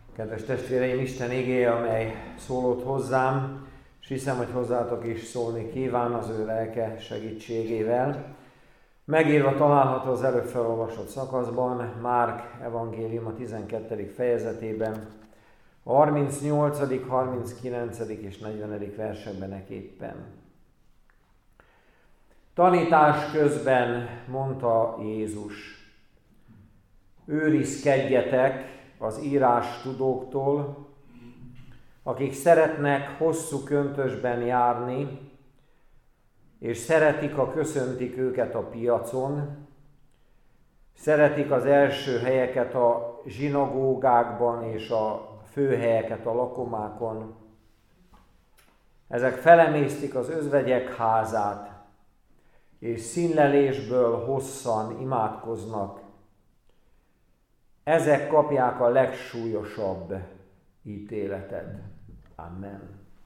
Kedves testvéreim, Isten igéje, amely szólott hozzám, és hiszem, hogy hozzátok is szólni kíván az ő lelke segítségével. Megírva található az előbb felolvasott szakaszban, Márk evangélium a 12. fejezetében, a 38., 39. és 40. versekben eképpen. Tanítás közben mondta Jézus: őrizkedjetek az írástudóktól, akik szeretnek hosszú köntösben járni, és szeretik, ha köszöntik őket a piacon, szeretik az első helyeket a zsinagógákban és a főhelyeket a lakomákon. Ezek felemésztik az özvegyek házát, és színlelésből hosszan imádkoznak. Ezek kapják a legsúlyosabb ítéletet. Amen.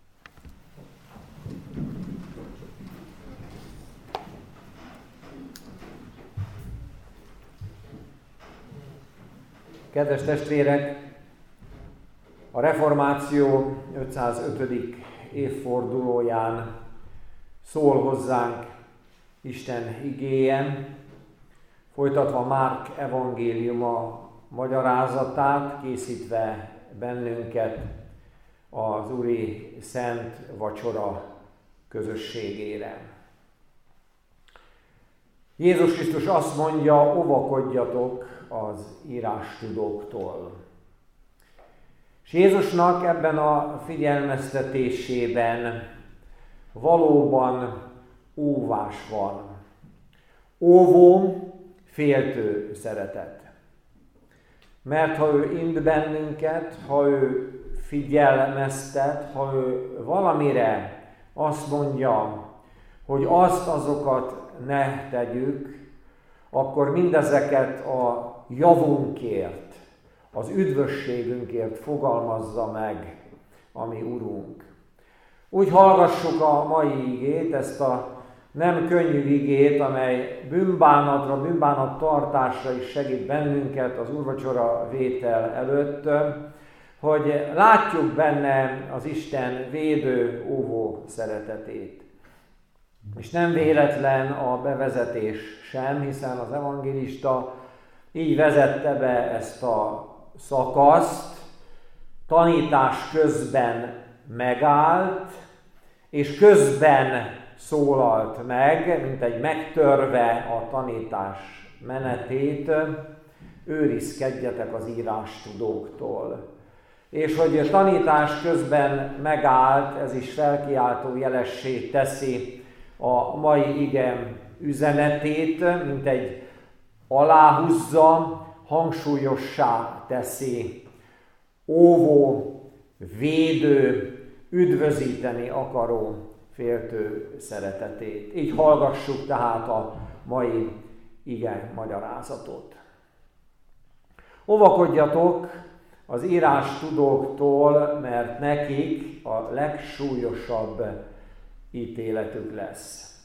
Kedves testvérek, a reformáció 505. évfordulóján szól hozzánk Isten igéje, folytatva Márk evangéliuma magyarázatát, készítve bennünket az Úri Szent Vacsora közösségére. Jézus Krisztus azt mondja, óvakodjatok az írástudóktól. És Jézusnak ebben a figyelmeztetésében valóban óvás van. Óvó, féltő szeretet. Mert ha ő int bennünket, ha ő figyelmeztet, ha ő valamire azt mondja, hogy azokat ne tegyük, akkor mindezeket a javunkért, az üdvösségünkért fogalmazza meg a mi Urunk. Úgy hallgassuk a mai igét, ezt a nem könnyű igét, amely bűnbánatra, bűnbánattartásra is segít bennünket az úrvacsora vétel előtt, hogy látjuk benne az Isten védő, óvó szeretetét. És nem véletlen a bevezetés sem, hiszen az evangélista így vezette be ezt a szakaszt, tanítás közben megállt, és közben szólalt meg, mint egy megtörve a tanítás menetét, őrizkedjetek az írástudóktól. És hogy tanítás közben megállt, ez is felkiáltó jelessé teszi a mai ige üzenetét, mint egy aláhúzza, hangsúlyossá teszi, óvó, védő, üdvözíteni akaró, féltő szeretetét. Így hallgassuk tehát a mai ige magyarázatot. Óvakodjatok az írástudóktól, mert nekik a legsúlyosabb ítéletük lesz.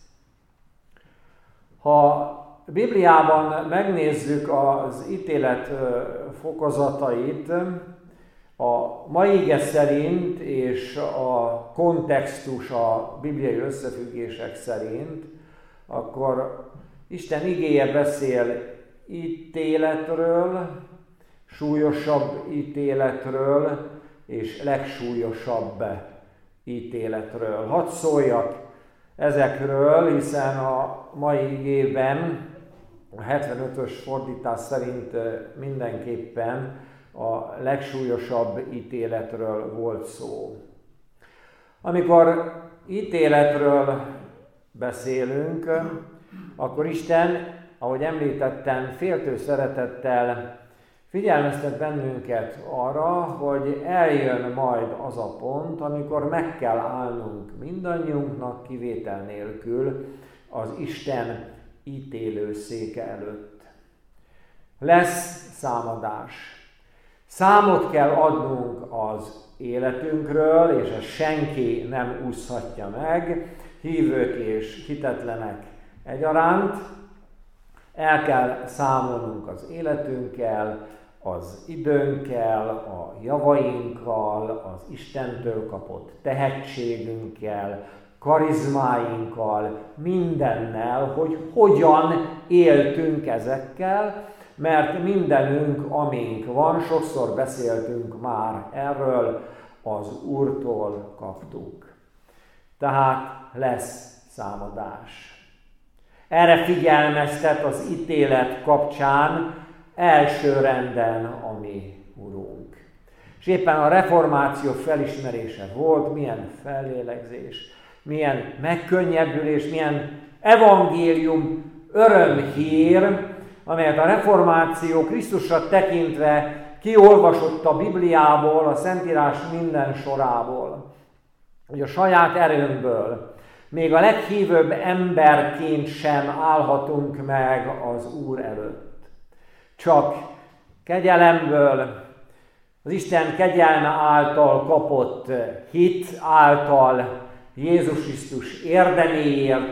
Ha a Bibliában megnézzük az ítélet fokozatait, a mai ige szerint és a kontextus a bibliai összefüggések szerint, akkor Isten igéje beszél ítéletről, súlyosabb ítéletről és legsúlyosabb ítéletről. Hadd szóljak ezekről, hiszen a mai igében, a 75-ös fordítás szerint mindenképpen a legsúlyosabb ítéletről volt szó. Amikor ítéletről beszélünk, akkor Isten, ahogy említettem, féltő szeretettel figyelmeztet bennünket arra, hogy eljön majd az a pont, amikor meg kell állnunk mindannyiunknak kivétel nélkül az Isten ítélőszéke előtt. Lesz számadás. Számot kell adnunk az életünkről, és ezt senki nem úszhatja meg, hívők és hitetlenek egyaránt. El kell számolnunk az életünkkel, a az időnkkel, a javainkkal, az Istentől kapott tehetségünkkel, karizmáinkkal, mindennel, hogy hogyan éltünk ezekkel, mert mindenünk, amink van, sokszor beszéltünk már erről, az Úrtól kaptuk. Tehát lesz számadás. Erre figyelmeztet az ítélet kapcsán elsőrenden a mi Urunk. És éppen a reformáció felismerése volt, milyen fellélegzés, milyen megkönnyebbülés, milyen evangélium, örömhír, amelyet a reformáció Krisztusra tekintve kiolvasott a Bibliából, a Szentírás minden sorából, hogy a saját erőnkből, még a leghívőbb emberként sem állhatunk meg az Úr előtt. Csak kegyelemből, az Isten kegyelme által kapott hit által, Jézus Krisztus érdeméért,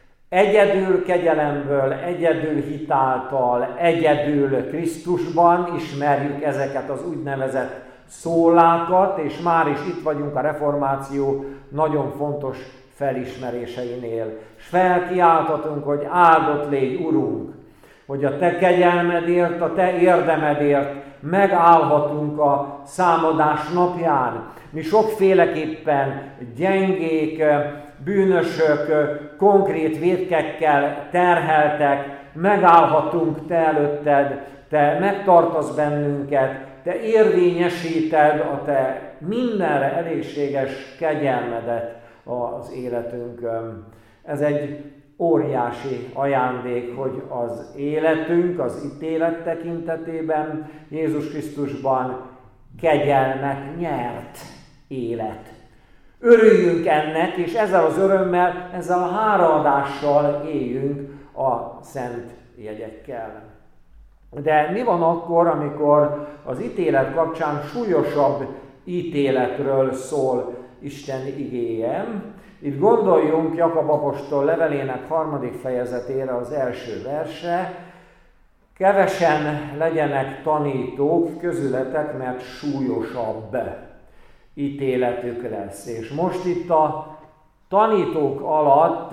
egyedül kegyelemből, egyedül hit által, egyedül Krisztusban ismerjük ezeket az úgynevezett szólákat, és már is itt vagyunk a reformáció nagyon fontos felismeréseinél. És felkiáltatunk, hogy áldott légy, Urunk, hogy a Te kegyelmedért, a Te érdemedért megállhatunk a számadás napján. Mi sokféleképpen gyengék, bűnösök, konkrét vétkekkel terheltek, megállhatunk Te előtted, Te megtartasz bennünket, Te érvényesíted a Te mindenre elégséges kegyelmedet az életünkön. Ez egy óriási ajándék, hogy az életünk, az ítélet tekintetében Jézus Krisztusban kegyelmet nyert élet. Örüljünk ennek, és ezzel az örömmel, ezzel a hálaadással éljünk a szent jegyekkel. De mi van akkor, amikor az ítélet kapcsán súlyosabb ítéletről szól Isten igéje? Itt gondoljunk Jakab apostol levelének 3. fejezetére, az első verse. Kevesen legyenek tanítók közületek, mert súlyosabb ítéletük lesz. És most itt a tanítók alatt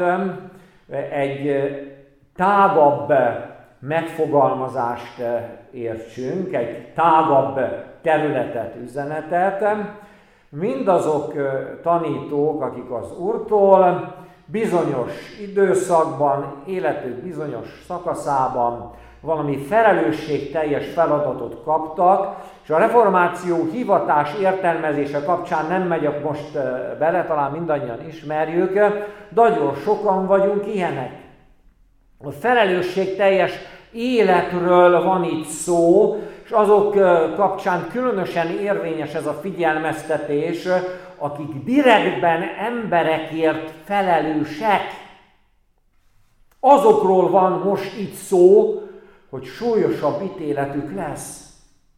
egy tágabb megfogalmazást értsünk, egy tágabb területet, üzenetet. Mindazok tanítók, akik az Úrtól bizonyos időszakban, életük bizonyos szakaszában valami felelősségteljes feladatot kaptak, és a reformáció hivatás értelmezése kapcsán nem megyek most bele, talán mindannyian ismerjük, de nagyon sokan vagyunk ilyenek. A felelősségteljes életről van itt szó, és azok kapcsán különösen érvényes ez a figyelmeztetés, akik direktben emberekért felelősek. Azokról van most itt szó, hogy súlyosabb ítéletük lesz.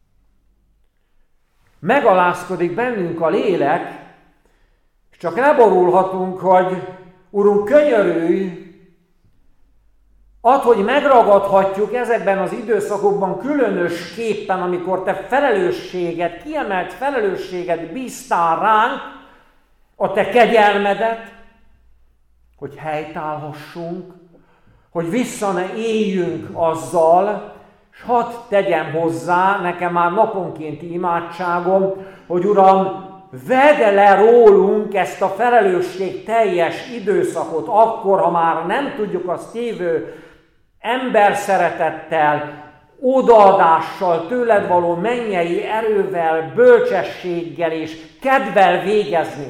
Megalázkodik bennünk a lélek, és csak leborulhatunk, hogy Urunk, könyörülj, add, hogy megragadhatjuk ezekben az időszakokban különösképpen, amikor Te felelősséget, kiemelt felelősséget bíztál ránk, a Te kegyelmedet, hogy helytállhassunk, hogy vissza ne éljünk azzal, és hadd tegyem hozzá, nekem már naponkénti imádságom, hogy Uram, vedd le rólunk ezt a felelősség teljes időszakot, akkor, ha már nem tudjuk azt tévő ember szeretettel, odaadással, tőled való mennyei erővel, bölcsességgel és kedvel végezni.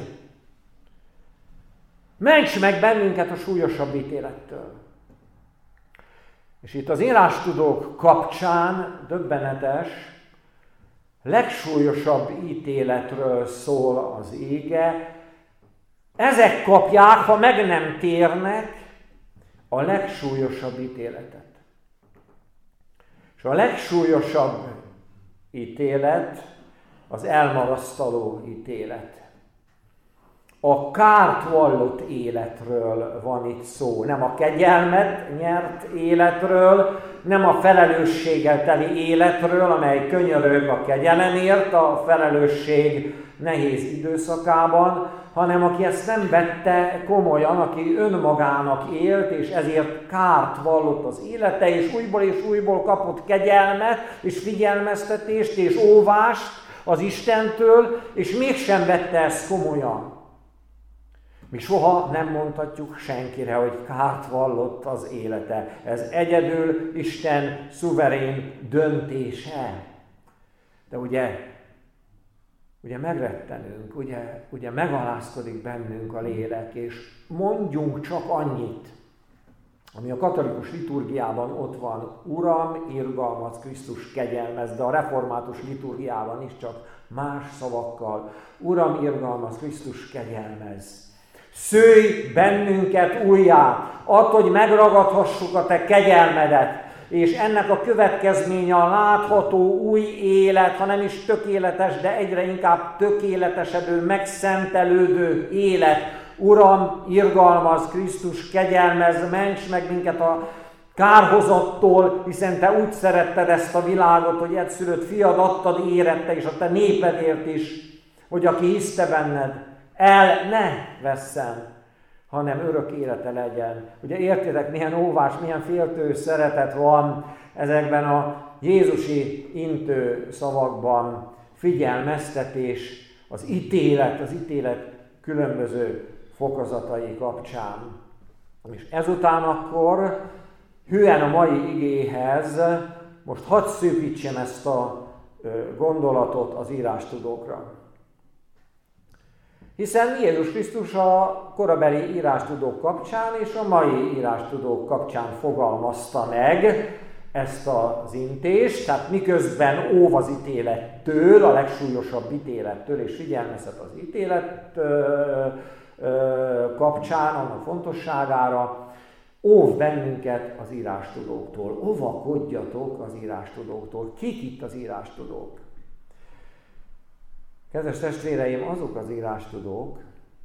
Ments meg bennünket a súlyosabb ítélettől. És itt az írástudók kapcsán döbbenetes, legsúlyosabb ítéletről szól az ége. Ezek kapják, ha meg nem térnek, a legsúlyosabb ítéletet. És a legsúlyosabb ítélet az elmarasztaló ítélet. A kárt vallott életről van itt szó. Nem a kegyelmet nyert életről, nem a felelősséggel teli életről, amely könyörög a kegyelemért, a felelősség nehéz időszakában, hanem aki ezt nem vette komolyan, aki önmagának élt, és ezért kárt vallott az élete, és újból kapott kegyelmet, és figyelmeztetést, és óvást az Istentől, és mégsem vette ezt komolyan. Mi soha nem mondhatjuk senkire, hogy kárt vallott az élete. Ez egyedül Isten szuverén döntése. De ugye megrettenünk, ugye megalázkodik bennünk a lélek, és mondjunk csak annyit, ami a katolikus liturgiában ott van: Uram, irgalmaz, Krisztus kegyelmez, de a református liturgiában is csak más szavakkal: Uram, irgalmaz, Krisztus kegyelmez. Szőj bennünket újjá, add, hogy megragadhassuk a te kegyelmedet, és ennek a következménye a látható új élet, ha nem is tökéletes, de egyre inkább tökéletesedő, megszentelődő élet. Uram, irgalmaz, Krisztus kegyelmez, ments meg minket a kárhozattól, hiszen te úgy szeretted ezt a világot, hogy egyszülött fiad adtad érette, és a te népedért is, hogy aki hiszte benned, el ne vesszen, hanem örök élete legyen. Ugye értitek, milyen óvás, milyen féltő szeretet van ezekben a jézusi intő szavakban, figyelmeztetés, az ítélet különböző fokozatai kapcsán. És ezután akkor hűen a mai igéhez most hadd szűkítsem ezt a gondolatot az írástudókra. Hiszen Jézus Krisztus a korabeli írástudók kapcsán és a mai írástudók kapcsán fogalmazta meg ezt az intést, tehát miközben óv az ítélettől, a legsúlyosabb ítélettől, és figyelmeztet az ítélet kapcsán, annak fontosságára, óv bennünket az írástudóktól, óvakodjatok az írástudóktól. Kik itt az írástudók? Kedves testvéreim, azok az írástudók,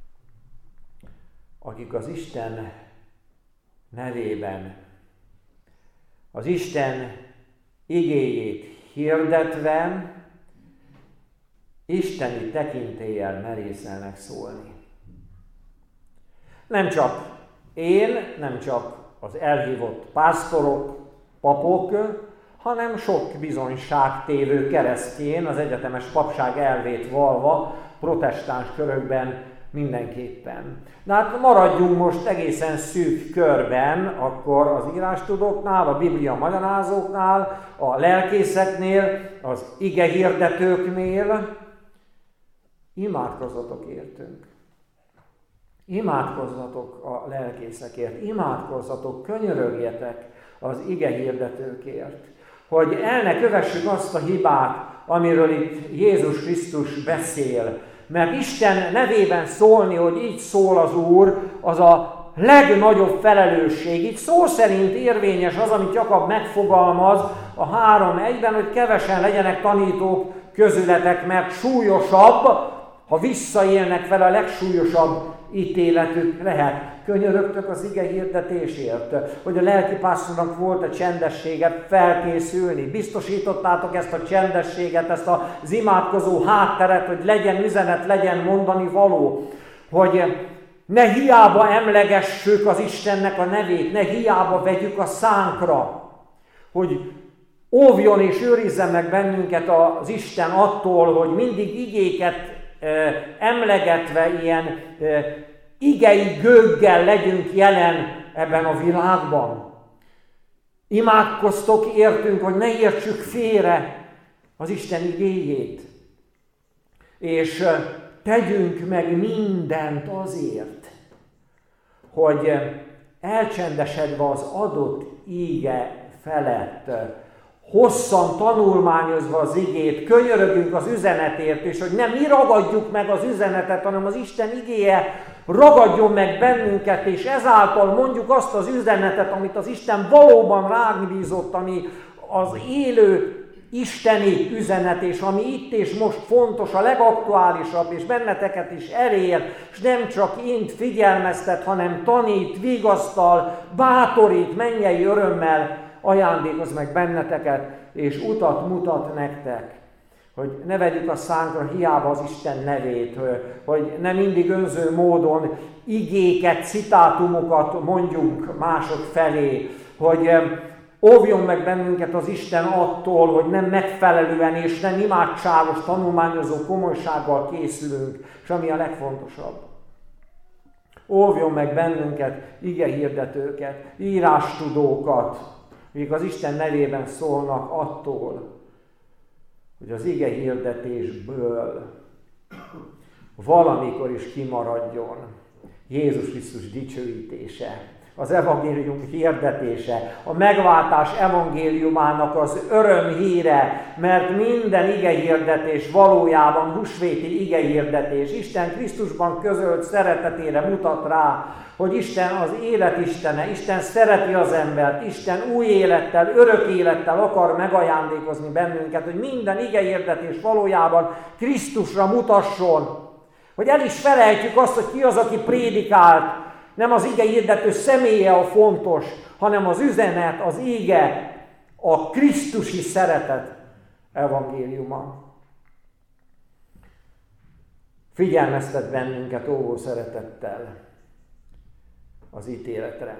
akik az Isten nevében, az Isten igéjét hirdetve, isteni tekintéllyel merészelnek szólni. Nem csak én, nem csak az elhívott pásztorok, papok, hanem sok bizonyságtévő keresztény, az egyetemes papság elvét vallva, protestáns körökben mindenképpen. De hát maradjunk most egészen szűk körben, akkor az írástudóknál, a Biblia magyarázóknál, a lelkészeknél, az igehirdetőknél. Imádkozzatok értünk. Imádkozzatok a lelkészekért, imádkozzatok, könyörögjetek az igehirdetőkért, hogy el ne kövessük azt a hibát, amiről itt Jézus Krisztus beszél. Mert Isten nevében szólni, hogy így szól az Úr, az a legnagyobb felelősség. Itt szó szerint érvényes az, amit Jakab megfogalmaz a 3:1-ben, hogy kevesen legyenek tanítók közületek, mert súlyosabb, ha visszaélnek vele, a legsúlyosabb ítéletük lehet. Könyörögtök az ige hirdetésért, hogy a lelkipásztornak volt a csendessége felkészülni. Biztosítottátok ezt a csendességet, ezt az imádkozó hátteret, hogy legyen üzenet, legyen mondani való, hogy ne hiába emlegessük az Istennek a nevét, ne hiába vegyük a szánkra, hogy óvjon és őrizzen meg bennünket az Isten attól, hogy mindig igéket emlegetve ilyen igei gőggel legyünk jelen ebben a világban. Imádkoztok értünk, hogy ne értsük félre az Isten igéjét. És tegyünk meg mindent azért, hogy elcsendesedve az adott íge felett, hosszan tanulmányozva az igét, könyörögünk az üzenetért, és hogy nem mi ragadjuk meg az üzenetet, hanem az Isten igéje ragadjon meg bennünket, és ezáltal mondjuk azt az üzenetet, amit az Isten valóban ránk bízott, ami az élő isteni üzenet, és ami itt és most fontos, a legaktuálisabb, és benneteket is elér, és nem csak int figyelmeztet, hanem tanít, vigasztal, bátorít mennyei örömmel ajándékoz meg benneteket, és utat mutat nektek. Hogy ne vegyük a szánkra hiába az Isten nevét, hogy ne mindig önző módon igéket, citátumokat mondjunk mások felé, hogy óvjon meg bennünket az Isten attól, hogy nem megfelelően és nem imádságos, tanulmányozó komolysággal készülünk, és ami a legfontosabb. Óvjon meg bennünket igehirdetőket, írástudókat, akik az Isten nevében szólnak attól, hogy az igehirdetésből valamikor is kimaradjon Jézus Krisztus dicsőítése, az evangélium hirdetése, a megváltás evangéliumának az örömhíre, mert minden igehirdetés valójában húsvéti igehirdetés. Isten Krisztusban közölt szeretetére mutat rá, hogy Isten az élet Istene, Isten szereti az embert, Isten új élettel, örök élettel akar megajándékozni bennünket, hogy minden igehirdetés valójában Krisztusra mutasson, hogy el is felejtjük azt, hogy ki az, aki prédikált. Nem az igehirdető személye a fontos, hanem az üzenet, az ige, a krisztusi szeretet evangéliuma. Figyelmeztet bennünket óvó szeretettel az ítéletre.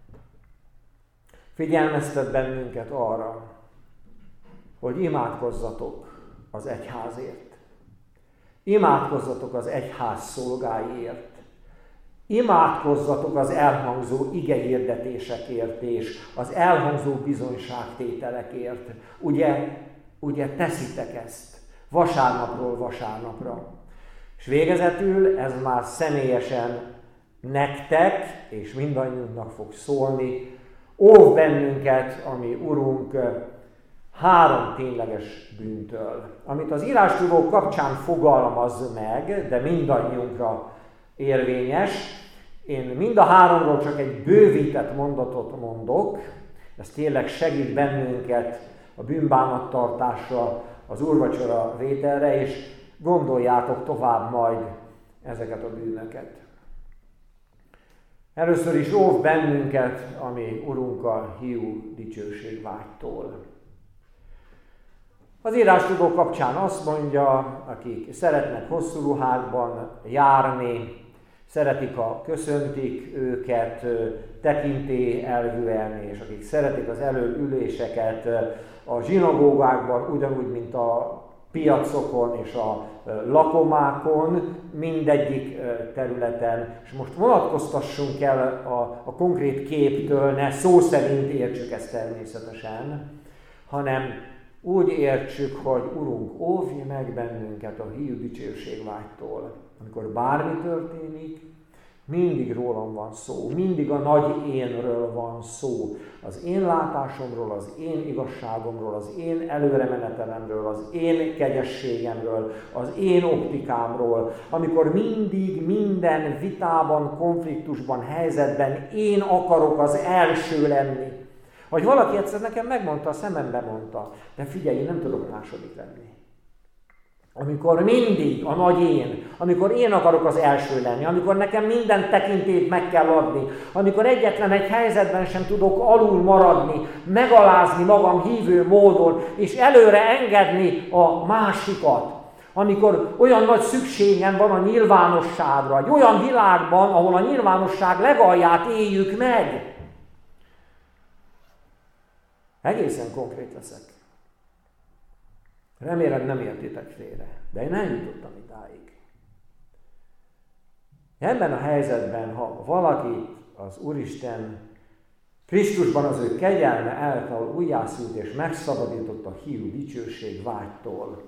Figyelmeztet bennünket arra, hogy imádkozzatok az egyházért. Imádkozzatok az egyház szolgáiért. Imádkozzatok az elhangzó igehirdetésekért és az elhangzó bizonyságtételekért. Ugye teszitek ezt vasárnapról vasárnapra. És végezetül ez már személyesen nektek és mindannyiunknak fog szólni. Óv bennünket, ami Urunk, 3 tényleges bűntől, amit az írástudók kapcsán fogalmaz meg, de mindannyiunkra érvényes. Én mind a 3-ról csak egy bővített mondatot mondok, ez tényleg segít bennünket a bűnbánattartásra, az úrvacsora vételre, és gondoljátok tovább majd ezeket a bűnöket. Először is óv bennünket, ami Urunk a hiú dicsőségvágytól. Az írástudó kapcsán azt mondja, akik szeretnek hosszú ruhákban járni, szeretik, ha köszöntik őket tekintélyelvűen, és akik szeretik az előüléseket a zsinagógákban, ugyanúgy, mint a piacokon és a lakomákon, mindegyik területen. És most vonatkoztassunk el a konkrét képtől, ne szó szerint értsük ezt természetesen, hanem úgy értsük, hogy Urunk, óvj meg bennünket a hiú dicsőségvágytól. Amikor bármi történik, mindig rólam van szó, mindig a nagy énről van szó. Az én látásomról, az én igazságomról, az én előremenetelemről, az én kegyességemről, az én optikámról. Amikor mindig minden vitában, konfliktusban, helyzetben én akarok az első lenni. Vagy valaki egyszer nekem megmondta, a szemembe mondta, de figyelj, én nem tudok második lenni. Amikor mindig a nagy én, amikor én akarok az első lenni, amikor nekem minden tekintélyt meg kell adni, amikor egyetlen egy helyzetben sem tudok alul maradni, megalázni magam hívő módon, és előre engedni a másikat. Amikor olyan nagy szükségem van a nyilvánosságra, egy olyan világban, ahol a nyilvánosság legalját éljük meg. Egészen konkrét leszek. Remélem nem értitek félre, de én eljutottam idáig. Ebben a helyzetben, ha valaki az Úristen Krisztusban az ő kegyelme által újjászült és megszabadított a hiú dicsőség vágytól,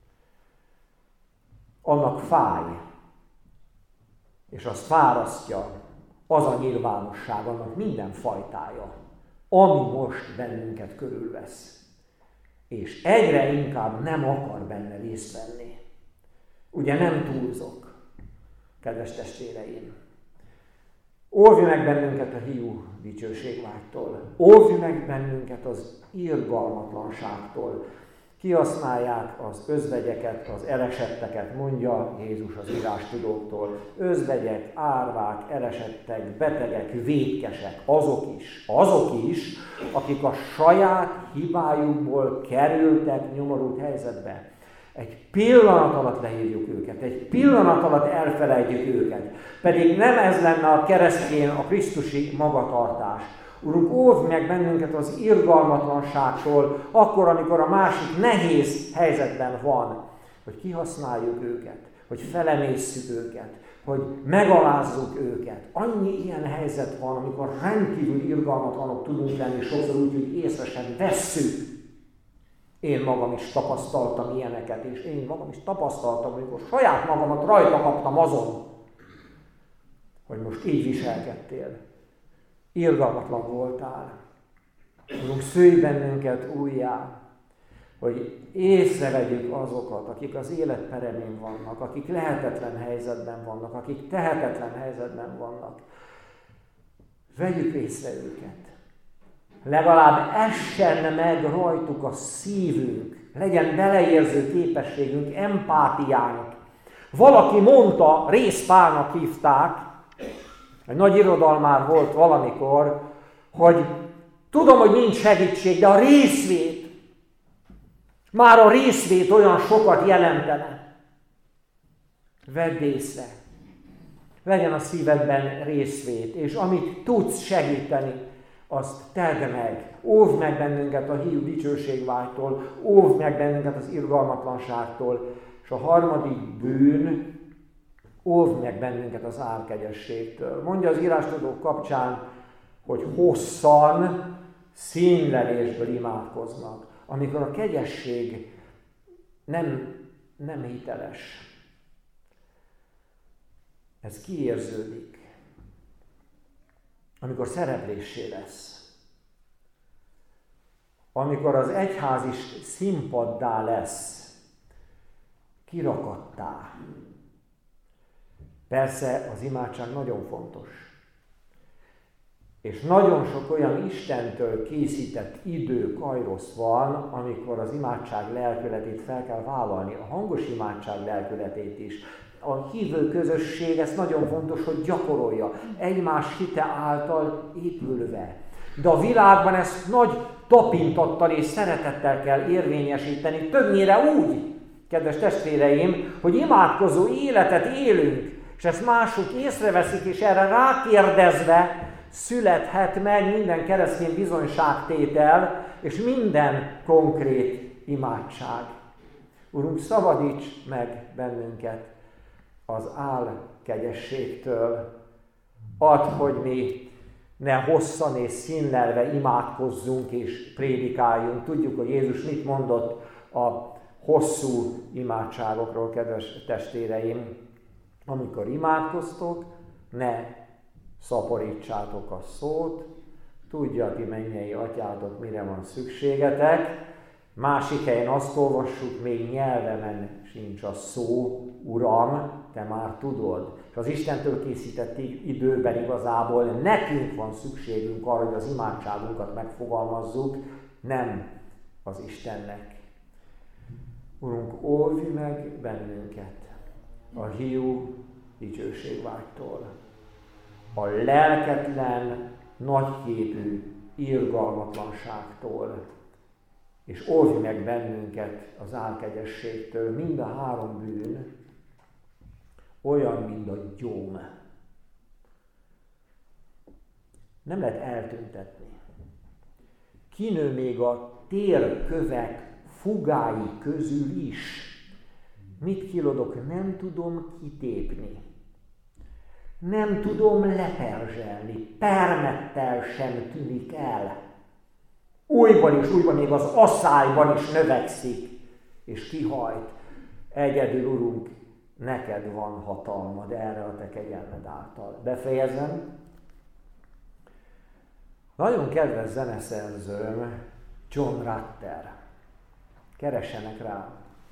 annak fáj, és azt fárasztja az a nyilvánosság, annak minden fajtája, ami most bennünket körülvesz. És egyre inkább nem akar benne részt venni. Ugye nem túlzok, kedves testvéreim. Óvj meg bennünket a hiú dicsőségvágytól. Óvj meg bennünket az irgalmatlanságtól. Kihasználják az özvegyeket, az elesetteket, mondja Jézus az írástudóktól. Özvegyek, árvák, elesettek, betegek, vétkesek, azok is, akik a saját hibájukból kerültek nyomorult helyzetbe. Egy pillanat alatt lehívjuk őket, egy pillanat alatt elfelejtjük őket. Pedig nem ez lenne a keresztény, a krisztusi magatartás. Urunk, óvj meg bennünket az irgalmatlanságtól, akkor, amikor a másik nehéz helyzetben van, hogy kihasználjuk őket, hogy felemésszük őket, hogy megalázzuk őket. Annyi ilyen helyzet van, amikor rendkívül irgalmatlanok tudunk lenni, sokszor úgy, hogy észre sem vesszük. Én magam is tapasztaltam ilyeneket, és én magam is tapasztaltam, amikor saját magamat rajta kaptam azon, hogy most így viselkedtél. Irgalmatlan voltál. Urunk, szülj bennünket újjá, hogy észrevegyük azokat, akik az élet peremén vannak, akik lehetetlen helyzetben vannak, akik tehetetlen helyzetben vannak. Vegyük észre őket. Legalább essen meg rajtuk a szívünk, legyen beleérző képességünk, empátiánk. Valaki mondta, Rész Pálnak hívták, egy nagy irodalmár volt valamikor, hogy tudom, hogy nincs segítség, de a részvét, már a részvét olyan sokat jelentene. Vedd észre, legyen a szívedben részvét, és amit tudsz segíteni, azt tedd meg. Óvd meg bennünket a hiú dicsőségvágytól, óvd meg bennünket az irgalmatlanságtól, és a harmadik bűn, óvd meg bennünket az álkegyességtől. Mondja az írástudók kapcsán, hogy hosszan színlelésből imádkoznak, amikor a kegyesség nem hiteles. Ez kiérződik. Amikor szerepléssé lesz. Amikor az egyház is színpaddá lesz, kirakattá. Persze az imádság nagyon fontos. És nagyon sok olyan Istentől készített idő, kairosz van, amikor az imádság lelkületét fel kell vállalni, a hangos imádság lelkületét is. A hívő közösség ezt nagyon fontos, hogy gyakorolja, egymás hite által épülve. De a világban ezt nagy tapintattal és szeretettel kell érvényesíteni, többnyire úgy, kedves testvéreim, hogy imádkozó életet élünk, és ezt mások észreveszik, és erre rákérdezve születhet meg minden keresztény bizonyságtétel, és minden konkrét imádság. Urunk, szabadíts meg bennünket az álkegyességtől. Add, hogy mi ne hosszan és színlelve imádkozzunk és prédikáljunk. Tudjuk, hogy Jézus mit mondott a hosszú imádságokról, kedves testvéreim. Amikor imádkoztok, ne szaporítsátok a szót, tudja ti mennyei atyátok, mire van szükségetek. Másik helyen azt olvassuk, még nyelvemen sincs a szó, Uram, te már tudod. És az Istentől készített időben igazából nekünk van szükségünk arra, hogy az imádságunkat megfogalmazzuk, nem az Istennek. Urunk, óvj meg bennünket a hiú dicsőségvágytól, a lelketlen, nagyképű irgalmatlanságtól, és óvj meg bennünket az álkegyességtől. Mind a három bűn olyan, mint a gyóm. Nem lehet eltüntetni. Kinő még a térkövek fugái közül is. Mit kilodok? Nem tudom kitépni. Nem tudom leperzselni. Permettel sem tűnik el. Újban és újban, még az aszályban is növekszik, és kihajt. Egyedül, Urunk, neked van hatalmad erre a te kegyelmed által. Befejezem. Nagyon kedves zeneszerzőm, John Rutter. Keressenek rá.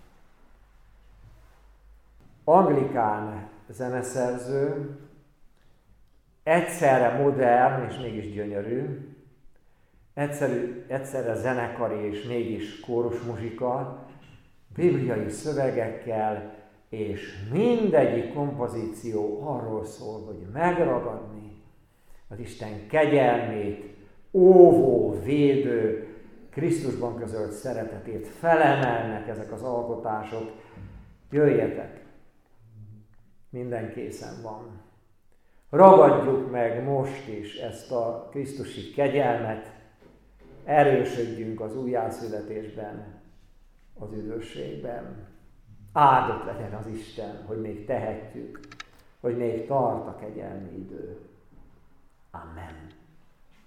Anglikán zeneszerző, egyszerre modern és mégis gyönyörű, egyszerre zenekari és mégis kórusmuzsika, bibliai szövegekkel, és mindegyik kompozíció arról szól, hogy megragadni az Isten kegyelmét, óvó, védő, Krisztusban közölt szeretetét, felemelnek ezek az alkotások. Jöjjetek! Minden készen van. Ragadjuk meg most is ezt a krisztusi kegyelmet, erősödjünk az újjászületésben, az üdvösségben. Áldott legyen az Isten, hogy még tehetjük, hogy még tart a kegyelmi idő. Amen.